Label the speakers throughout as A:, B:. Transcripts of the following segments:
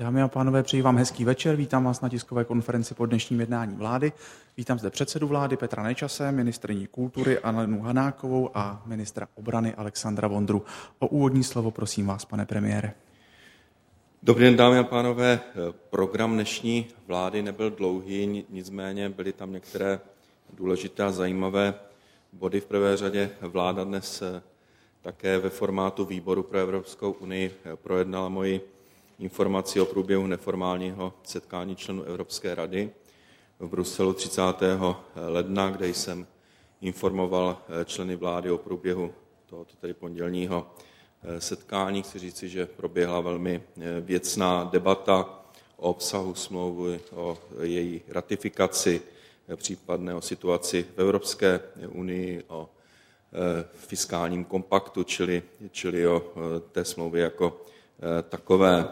A: Dámy a pánové, přeji vám hezký večer. Vítám vás na tiskové konferenci po dnešním jednání vlády. Vítám zde předsedu vlády Petra Nečase, ministryni kultury Alenu Hanákovou a ministra obrany Alexandra Vondru. O úvodní slovo prosím vás, pane premiére.
B: Dobrý den, dámy a pánové. Program dnešní vlády nebyl dlouhý, nicméně byly tam některé důležité a zajímavé body. V prvé řadě vláda dnes také ve formátu výboru pro Evropskou unii projednala moji informaci o průběhu neformálního setkání členů Evropské rady v Bruselu 30. ledna, kde jsem informoval členy vlády o průběhu tohoto tedy pondělního setkání. Chci říci, že proběhla velmi věcná debata o obsahu smlouvy, o její ratifikaci, případné o situaci v Evropské unii, o fiskálním kompaktu, čili o té smlouvě jako takové.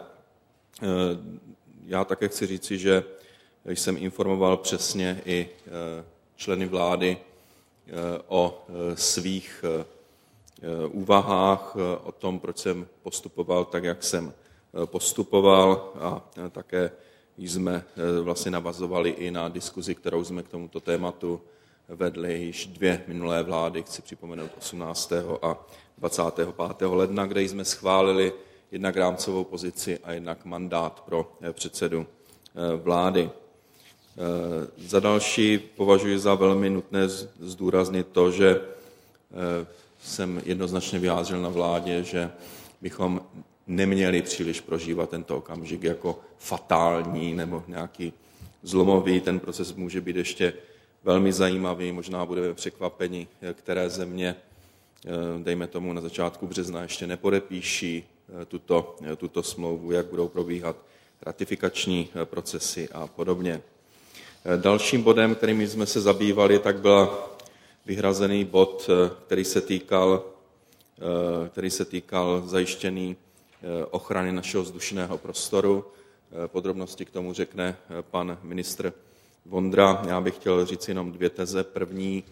B: Já také chci říci, že jsem informoval přesně i členy vlády o svých úvahách, o tom, proč jsem postupoval tak, jak jsem postupoval, a také jsme vlastně navazovali i na diskuzi, kterou jsme k tomuto tématu vedli již 2 minulé vlády, chci připomenout 18. a 25. ledna, kde jsme schválili jednak rámcovou pozici a jednak mandát pro předsedu vlády. Za další považuji za velmi nutné zdůraznit to, že jsem jednoznačně vyjádřil na vládě, že bychom neměli příliš prožívat tento okamžik jako fatální nebo nějaký zlomový. Ten proces může být ještě velmi zajímavý, možná budeme překvapeni, které země, dejme tomu na začátku března, ještě nepodepíší tuto smlouvu, jak budou probíhat ratifikační procesy a podobně. Dalším bodem, kterým jsme se zabývali, tak byl vyhrazený bod, který se týkal zajištění ochrany našeho vzdušného prostoru. Podrobnosti k tomu řekne pan ministr Vondra. Já bych chtěl říct jenom 2 teze. První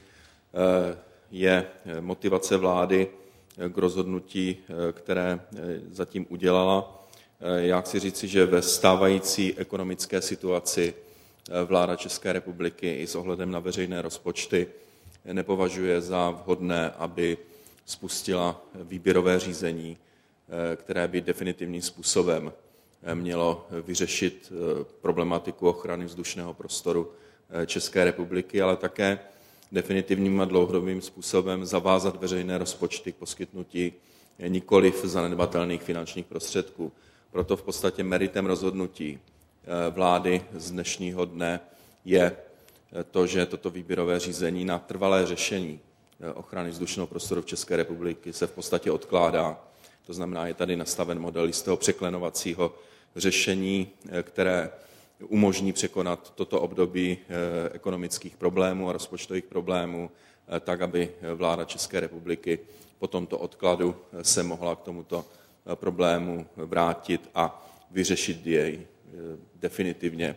B: je motivace vlády k rozhodnutí, které zatím udělala. Já chci říci, že ve stávající ekonomické situaci vláda České republiky i s ohledem na veřejné rozpočty nepovažuje za vhodné, aby spustila výběrové řízení, které by definitivním způsobem mělo vyřešit problematiku ochrany vzdušného prostoru České republiky, ale také definitivním a dlouhodobým způsobem zavázat veřejné rozpočty k poskytnutí nikoliv zanedbatelných finančních prostředků. Proto v podstatě meritem rozhodnutí vlády z dnešního dne je to, že toto výběrové řízení na trvalé řešení ochrany vzdušného prostoru v České republiky se v podstatě odkládá. To znamená, je tady nastaven model jistého překlenovacího řešení, které umožní překonat toto období ekonomických problémů a rozpočtových problémů, tak, aby vláda České republiky po tomto odkladu se mohla k tomuto problému vrátit a vyřešit jej definitivně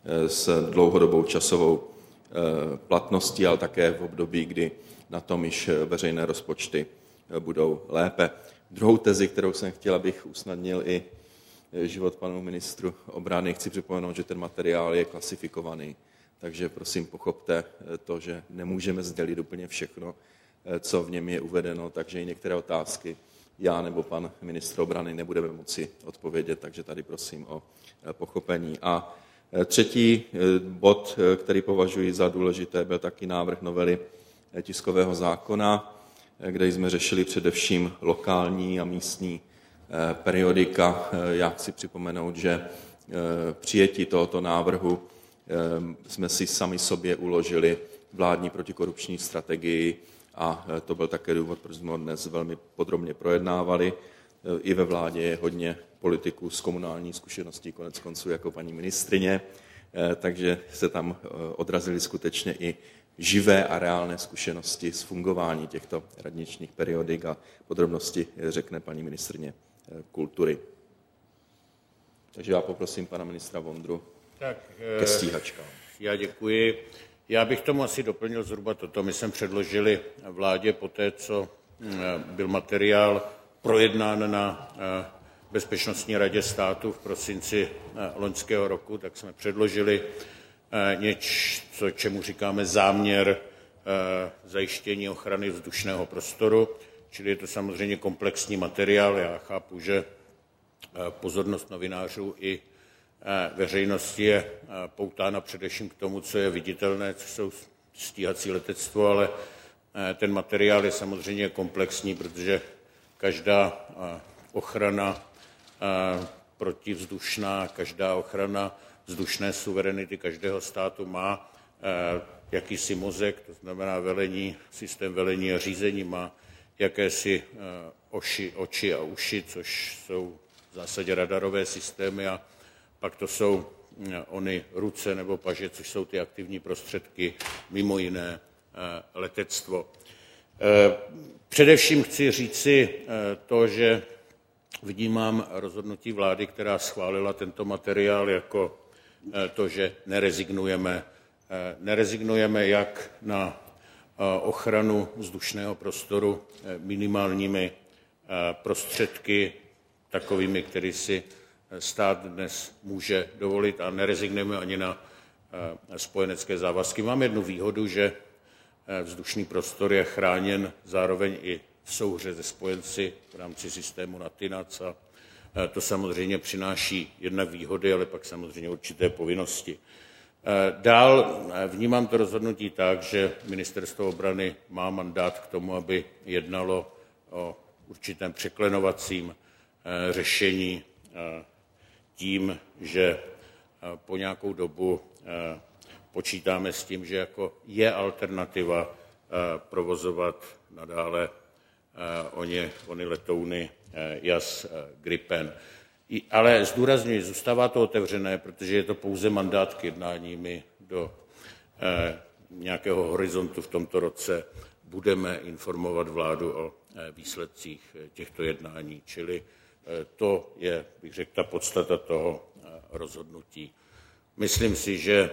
B: s dlouhodobou časovou platností, ale také v období, kdy na tom již veřejné rozpočty budou lépe. Druhou tezi, kterou jsem chtěl, abych usnadnil i život panu ministru obrany, chci připomenout, že ten materiál je klasifikovaný, takže prosím pochopte to, že nemůžeme sdělit úplně všechno, co v něm je uvedeno, takže i některé otázky já nebo pan ministr obrany nebudeme moci odpovědět, takže tady prosím o pochopení. A třetí bod, který považuji za důležité, byl taky návrh novely tiskového zákona, kde jsme řešili především lokální a místní periodika. Já chci připomenout, že přijetí tohoto návrhu jsme si sami sobě uložili vládní protikorupční strategii a to byl také důvod, proč jsme ho dnes velmi podrobně projednávali. I ve vládě je hodně politiků s komunální zkušeností, konec konců jako paní ministryně, takže se tam odrazily skutečně i živé a reálné zkušenosti z fungování těchto radničních periodik a podrobnosti řekne paní ministryně kultury. Takže já poprosím pana ministra Vondru ke stíhačkám.
C: Já děkuji. Já bych tomu asi doplnil zhruba toto. My jsme předložili vládě poté, co byl materiál projednán na Bezpečnostní radě státu v prosinci loňského roku, tak jsme předložili něco, čemu říkáme záměr zajištění ochrany vzdušného prostoru, čili je to samozřejmě komplexní materiál. Já chápu, že pozornost novinářů i veřejnosti je poutána především k tomu, co je viditelné, co jsou stíhací letectvo, ale ten materiál je samozřejmě komplexní, protože každá ochrana protivzdušná, každá ochrana vzdušné suverenity každého státu má jakýsi mozek, to znamená systém velení a řízení, má jakési oči a uši, což jsou v zásadě radarové systémy, a pak to jsou ony ruce nebo paže, což jsou ty aktivní prostředky, mimo jiné letectvo. Především chci říci to, že vnímám rozhodnutí vlády, která schválila tento materiál, jako to, že nerezignujeme. Nerezignujeme jak na ochranu vzdušného prostoru minimálními prostředky, takovými, které si stát dnes může dovolit, a nerezignujeme ani na spojenecké závazky. Mám jednu výhodu, že vzdušný prostor je chráněn zároveň i v souhře se spojenci v rámci systému NATINAC, a to samozřejmě přináší jednak výhody, ale pak samozřejmě určité povinnosti. Dál vnímám to rozhodnutí tak, že Ministerstvo obrany má mandát k tomu, aby jednalo o určitém překlenovacím řešení tím, že po nějakou dobu počítáme s tím, že jako je alternativa provozovat nadále ony letouny JAS Gripen. Ale zdůrazňuji, zůstává to otevřené, protože je to pouze mandát k jednání. My do nějakého horizontu v tomto roce budeme informovat vládu o výsledcích těchto jednání. Čili to je, bych řekl, ta podstata toho rozhodnutí. Myslím si, že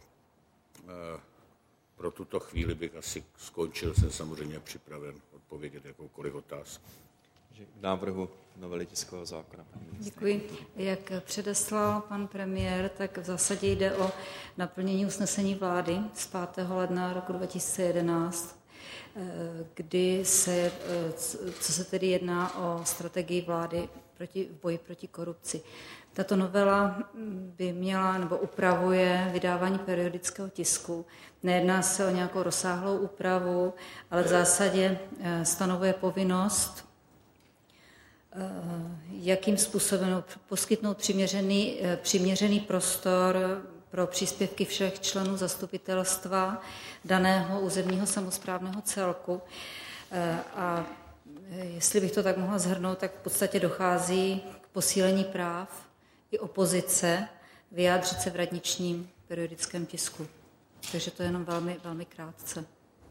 C: pro tuto chvíli bych asi skončil. Jsem samozřejmě připraven odpovědět jakoukoliv otázku.
B: K návrhu novely tiskového zákona.
D: Děkuji. Jak předeslal pan premiér, tak v zásadě jde o naplnění usnesení vlády z 5. ledna roku 2011, kdy co se tedy jedná o strategii vlády v boji proti korupci. Tato novela by měla nebo upravuje vydávání periodického tisku. Nejedná se o nějakou rozsáhlou úpravu, ale v zásadě stanovuje povinnost, jakým způsobem poskytnout přiměřený prostor pro příspěvky všech členů zastupitelstva daného územního samosprávného celku. A jestli bych to tak mohla shrnout, tak v podstatě dochází k posílení práv i opozice vyjádřit se v radničním periodickém tisku. Takže to je jenom velmi, velmi krátce.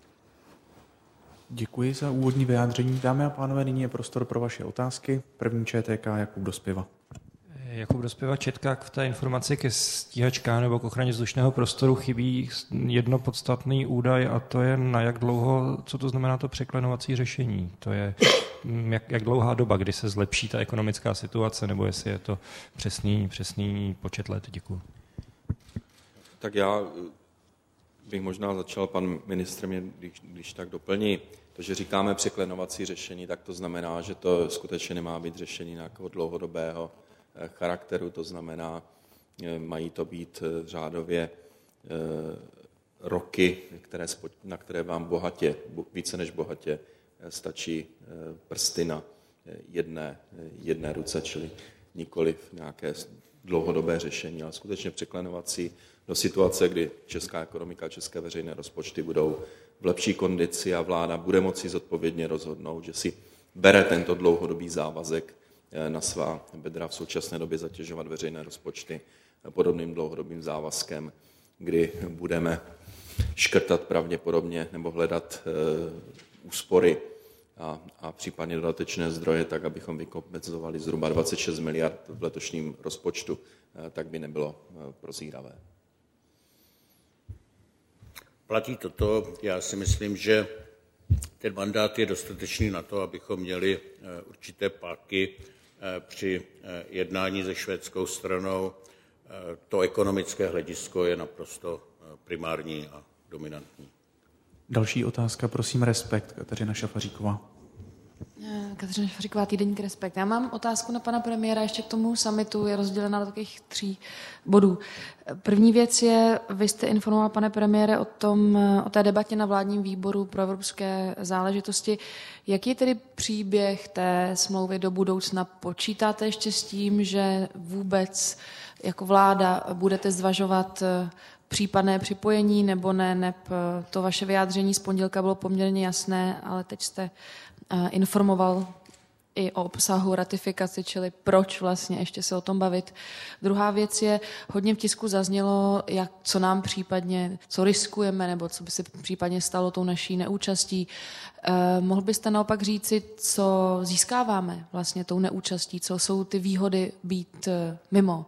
A: Děkuji za úvodní vyjádření. Dámy a pánové, nyní je prostor pro vaše otázky. První ČTK Jakub Dospiva.
E: Jakub Dospiva, Četkák. V té informaci ke stíhačkám nebo k ochraně vzdušného prostoru chybí jedno podstatný údaj, a to je na jak dlouho, co to znamená to překlenovací řešení. To je jak dlouhá doba, kdy se zlepší ta ekonomická situace, nebo jestli je to přesný počet let. Děkuji.
B: Tak já bych možná začal, pan ministr mě, když tak doplní. To, že říkáme překlenovací řešení, tak to znamená, že to skutečně nemá být řešení nějakého dlouhodobého charakteru, to znamená, mají to být řádově roky, na které vám více než bohatě stačí prsty na jedné ruce, čili nikoliv nějaké dlouhodobé řešení, ale skutečně překlenovací do situace, kdy česká ekonomika a české veřejné rozpočty budou v lepší kondici a vláda bude moci zodpovědně rozhodnout, že si bere tento dlouhodobý závazek na svá bedra, v současné době zatěžovat veřejné rozpočty podobným dlouhodobým závazkem, kdy budeme škrtat pravděpodobně nebo hledat úspory a případně dodatečné zdroje, tak abychom vykompenzovali zhruba 26 miliard v letošním rozpočtu, tak by nebylo prozíravé.
C: Platí toto. Já si myslím, že ten mandát je dostatečný na to, abychom měli určité páky při jednání se švédskou stranou to ekonomické hledisko je naprosto primární a dominantní.
A: Další otázka, prosím, Respekt, Kateřina Šafaříková.
F: Kateřina Šafaříková, týdeník Respekt. Já mám otázku na pana premiéra ještě k tomu summitu, je rozdělena do takových 3 bodů. První věc je, vy jste informoval, pane premiére, o té debatě na vládním výboru pro evropské záležitosti. Jaký je tedy příběh té smlouvy do budoucna? Počítáte ještě s tím, že vůbec jako vláda budete zvažovat případné připojení, nebo ne? To vaše vyjádření z pondělka bylo poměrně jasné, ale teď jste informoval i o obsahu ratifikaci, čili proč vlastně ještě se o tom bavit. Druhá věc je, hodně v tisku zaznělo, co nám případně, co riskujeme, nebo co by se případně stalo tou naší neúčastí. Mohl byste naopak říci, co získáváme vlastně tou neúčastí, co jsou ty výhody být mimo,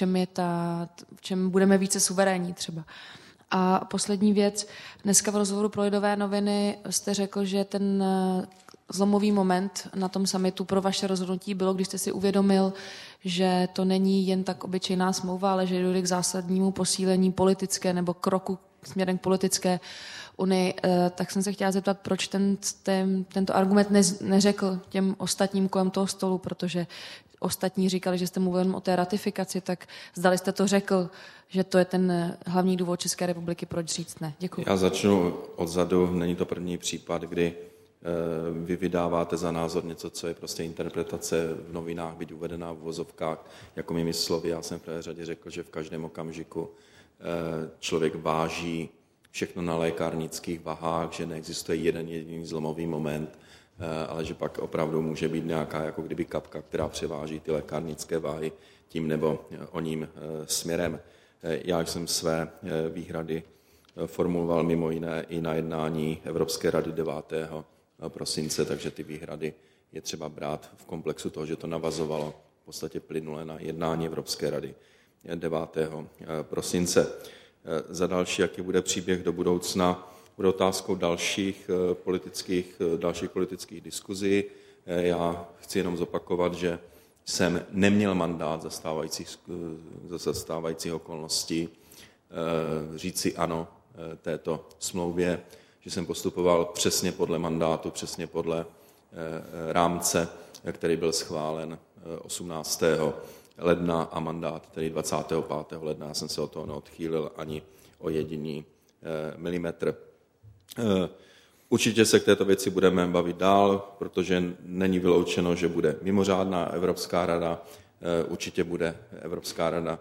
F: v čem budeme více suverénní třeba. A poslední věc, dneska v rozhovoru pro Lidové noviny jste řekl, že ten zlomový moment na tom summitu pro vaše rozhodnutí bylo, když jste si uvědomil, že to není jen tak obyčejná smlouva, ale že dojde k zásadnímu posílení politické nebo kroku směrem k politické unii. Tak jsem se chtěla zeptat, proč tento argument neřekl těm ostatním kolem toho stolu, protože ostatní říkali, že jste mluvil o té ratifikaci, tak zdali jste to řekl, že to je ten hlavní důvod České republiky, proč říct ne. Děkuji.
B: Já začnu odzadu. Není to první případ, kdy vy vydáváte za názor něco, co je prostě interpretace v novinách, byť uvedená v uvozovkách, jako mými slovy. Já jsem v prvé řadě řekl, že v každém okamžiku člověk váží všechno na lékárnických vahách, že neexistuje jeden jediný zlomový moment, ale že pak opravdu může být nějaká jako kdyby kapka, která převáží ty lékárnické váhy tím nebo oním směrem. Já jsem své výhrady formuloval mimo jiné i na jednání Evropské rady 9. prosince, takže ty výhrady je třeba brát v komplexu toho, že to navazovalo v podstatě plynule na jednání Evropské rady 9. prosince. Za další, jaký bude příběh do budoucna, bude otázkou dalších politických diskuzí. Já chci jenom zopakovat, že jsem neměl mandát za stávajících okolností říci ano této smlouvě, že jsem postupoval přesně podle mandátu, přesně podle rámce, který byl schválen 18. ledna a mandát, tedy 25. ledna, jsem se od toho neodchýlil ani o jediný milimetr. Určitě se k této věci budeme bavit dál, protože není vyloučeno, že bude mimořádná Evropská rada. Určitě bude Evropská rada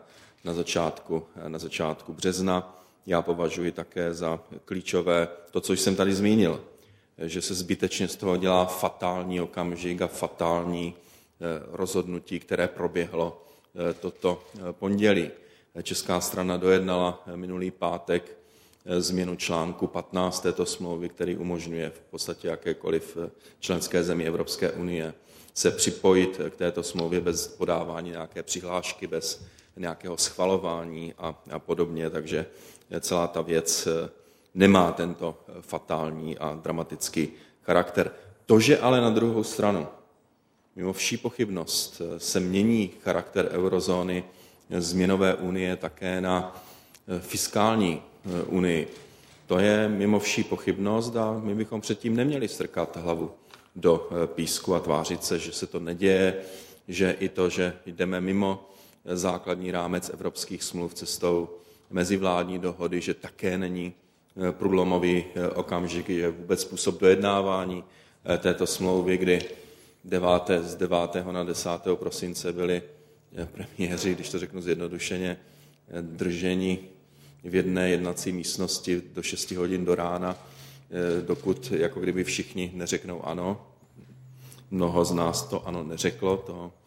B: na začátku března. Já považuji také za klíčové to, co jsem tady zmínil, že se zbytečně z toho dělá fatální okamžik a fatální rozhodnutí, které proběhlo toto pondělí. Česká strana dojednala minulý pátek změnu článku 15 této smlouvy, který umožňuje v podstatě jakékoliv členské zemi Evropské unie se připojit k této smlouvě bez podávání nějaké přihlášky, bez nějakého schvalování a podobně, takže celá ta věc nemá tento fatální a dramatický charakter. To, že ale na druhou stranu, mimo vší pochybnost, se mění charakter eurozóny z měnové unie také na fiskální unii, to je mimo vší pochybnost a my bychom předtím neměli strkat hlavu do písku a tvářit se, že se to neděje, že i to, že jdeme mimo základní rámec evropských smluv cestou mezivládní dohody, že také není průlomový okamžik, že vůbec způsob dojednávání této smlouvy, kdy z 9. na 10. prosince byli premiéři, když to řeknu zjednodušeně, drženi v jedné jednací místnosti do 6 hodin do rána, dokud jako kdyby všichni neřeknou ano. Mnoho z nás to ano neřeklo,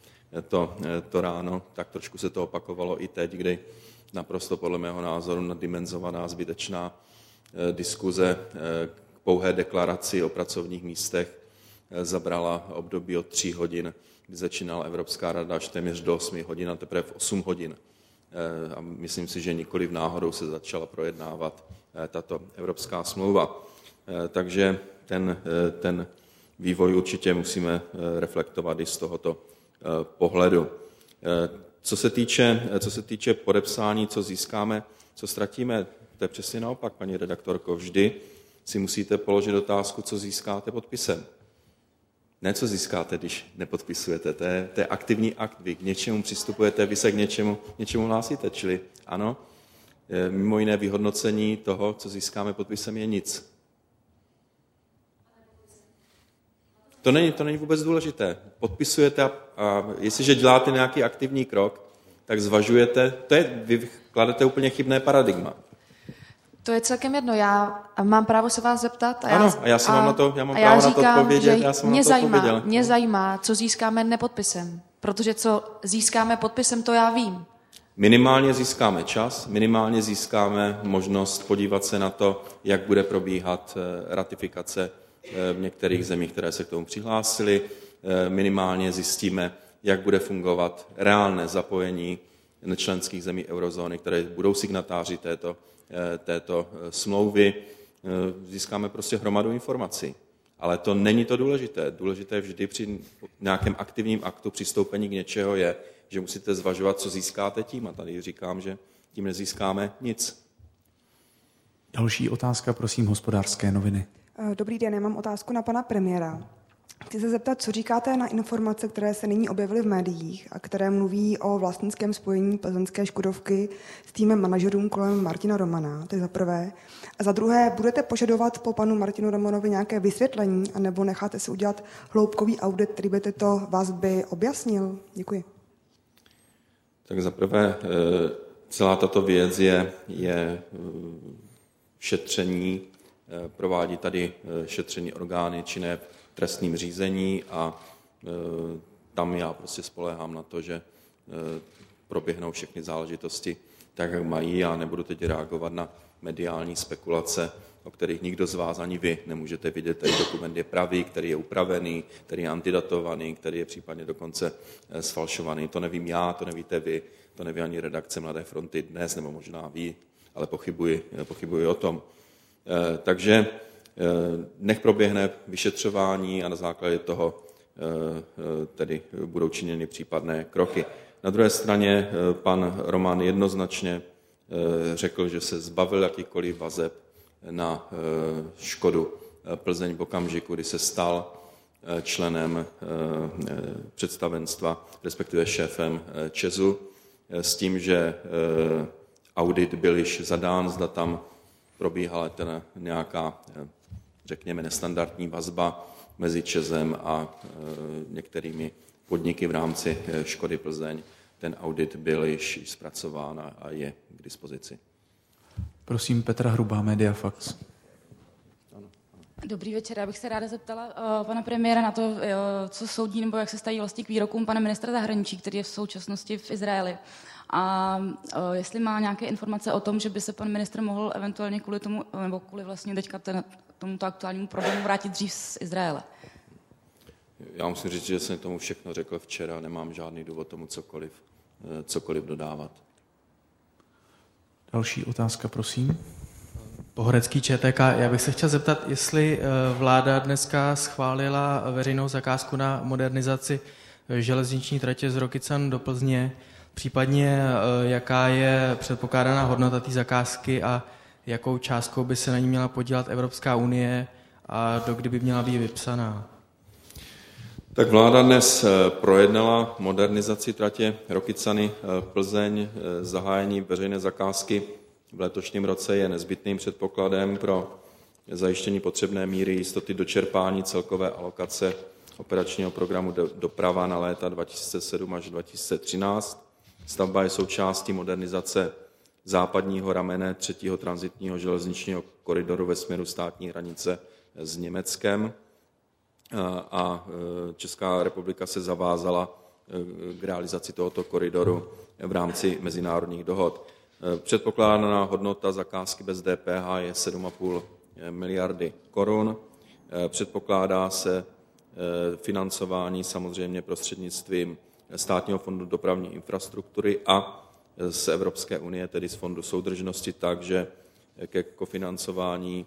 B: to ráno, tak trošku se to opakovalo i teď, kdy naprosto podle mého názoru naddimenzovaná zbytečná diskuze k pouhé deklaraci o pracovních místech zabrala období od 3 hodin, kdy začínala Evropská rada až téměř do 8 hodin a teprve v 8 hodin. A myslím si, že nikoliv náhodou se začala projednávat tato evropská smlouva. Takže ten vývoj určitě musíme reflektovat i z tohoto pohledu. Co se týče podepsání, co získáme, co ztratíme, to je přesně naopak, paní redaktorko. Vždy si musíte položit otázku, co získáte podpisem. Ne, co získáte, když nepodpisujete. To je aktivní akt. Vy k něčemu přistupujete, vy se k něčemu hlásíte. Čili ano, mimo jiné vyhodnocení toho, co získáme podpisem, je nic. To není vůbec důležité. Podpisujete a jestliže děláte nějaký aktivní krok, tak zvažujete, vy kladete úplně chybné paradigma.
F: To je celkem jedno. Já mám právo se vás zeptat.
B: Já mám právo na to odpovědět.
F: Mě zajímá, co získáme nepodpisem. Protože co získáme podpisem, to já vím.
B: Minimálně získáme čas, minimálně získáme možnost podívat se na to, jak bude probíhat ratifikace v některých zemích, které se k tomu přihlásily. Minimálně zjistíme, jak bude fungovat reálné zapojení nečlenských zemí eurozóny, které budou signatáři této smlouvy. Získáme prostě hromadu informací. Ale to není to důležité. Důležité vždy při nějakém aktivním aktu přistoupení k něčeho je, že musíte zvažovat, co získáte tím. A tady říkám, že tím nezískáme nic.
A: Další otázka, prosím, Hospodářské noviny.
G: Dobrý den, já mám otázku na pana premiéra. Chci se zeptat, co říkáte na informace, které se nyní objevily v médiích a které mluví o vlastnickém spojení plzeňské Škodovky s týmem manažerům kolem Martina Romana, to je za prvé. A za druhé, budete požadovat po panu Martinu Romanovi nějaké vysvětlení, anebo necháte si udělat hloubkový audit, který by tyto vazby objasnil? Děkuji.
B: Tak za prvé, celá tato věc je šetření, provádí tady šetření orgány činné v trestním řízení a tam já prostě spoléhám na to, že proběhnou všechny záležitosti tak, jak mají. Já nebudu teď reagovat na mediální spekulace, o kterých nikdo z vás ani vy nemůžete vidět. Ten dokument je pravý, který je upravený, který je antidatovaný, který je případně dokonce sfalšovaný. To nevím já, to nevíte vy, to neví ani redakce Mladé fronty dnes, nebo možná ví, ale pochybuji o tom. Takže nech proběhne vyšetřování a na základě toho tedy budou činěny případné kroky. Na druhé straně pan Roman jednoznačně řekl, že se zbavil jakýchkoliv vazeb na Škodu Plzeň v okamžiku, kdy se stal členem představenstva, respektive šéfem ČEZu, s tím, že audit byl již zadán, zda tam probíhala nějaká, řekněme, nestandardní vazba mezi ČEZem a některými podniky v rámci Škody Plzeň. Ten audit byl již zpracován a je k dispozici.
A: Prosím, Petra Hrubá, Mediafax.
H: Dobrý večer, já bych se ráda zeptala pana premiéra na to, co soudí nebo jak se staví vlastně k výrokům pana ministra zahraničí, který je v současnosti v Izraeli. A jestli má nějaké informace o tom, že by se pan ministr mohl eventuálně kvůli tomu, nebo kvůli vlastně teďka tomuto aktuálnímu problému vrátit dřív z Izraele.
B: Já musím říct, že jsem tomu všechno řekl včera, nemám žádný důvod tomu cokoliv dodávat.
A: Další otázka, prosím.
I: Pohorecký ČTK. Já bych se chtěl zeptat, jestli vláda dneska schválila veřejnou zakázku na modernizaci železniční tratě z Rokycan do Plzně, případně jaká je předpokládaná hodnota té zakázky a jakou částkou by se na ní měla podílet Evropská unie a dokdy by měla být vypsaná.
B: Tak vláda dnes projednala modernizaci tratě Rokycany Plzeň. Zahájení veřejné zakázky v letošním roce je nezbytným předpokladem pro zajištění potřebné míry jistoty dočerpání celkové alokace operačního programu Doprava na léta 2007 až 2013. Stavba je součástí modernizace západního ramene 3. tranzitního železničního koridoru ve směru státní hranice s Německem a Česká republika se zavázala k realizaci tohoto koridoru v rámci mezinárodních dohod. Předpokládaná hodnota zakázky bez DPH je 7,5 miliardy korun. Předpokládá se financování samozřejmě prostřednictvím Státního fondu dopravní infrastruktury a z Evropské unie, tedy z Fondu soudržnosti, takže ke kofinancování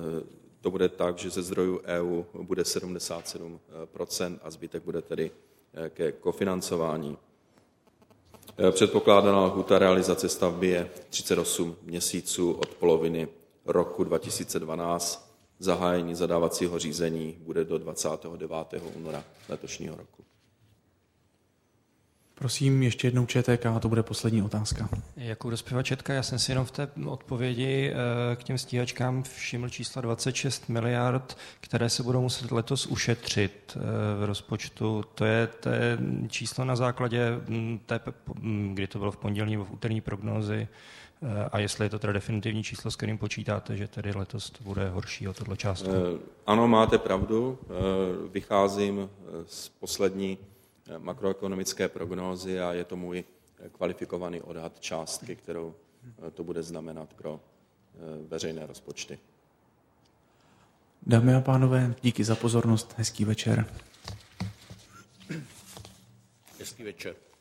B: to bude tak, že ze zdrojů EU bude 77% a zbytek bude tedy ke kofinancování. Předpokládaná lhůta realizace stavby je 38 měsíců od poloviny roku 2012. Zahájení zadávacího řízení bude do 29. února letošního roku.
A: Prosím, ještě jednou ČTK, to bude poslední otázka.
E: Jako dospěvá Četka, já jsem si jenom v té odpovědi k těm stíhačkám všiml čísla 26 miliard, které se budou muset letos ušetřit v rozpočtu. To je číslo na základě té, kdy to bylo v pondělní nebo v úterní prognózy, a jestli je to teda definitivní číslo, s kterým počítáte, že tedy letos to bude horší o tohle částku?
B: Ano, máte pravdu. Vycházím z poslední makroekonomické prognózy a je to můj kvalifikovaný odhad částky, kterou to bude znamenat pro veřejné rozpočty.
A: Dámy a pánové, díky za pozornost, hezký večer.
C: Hezký večer.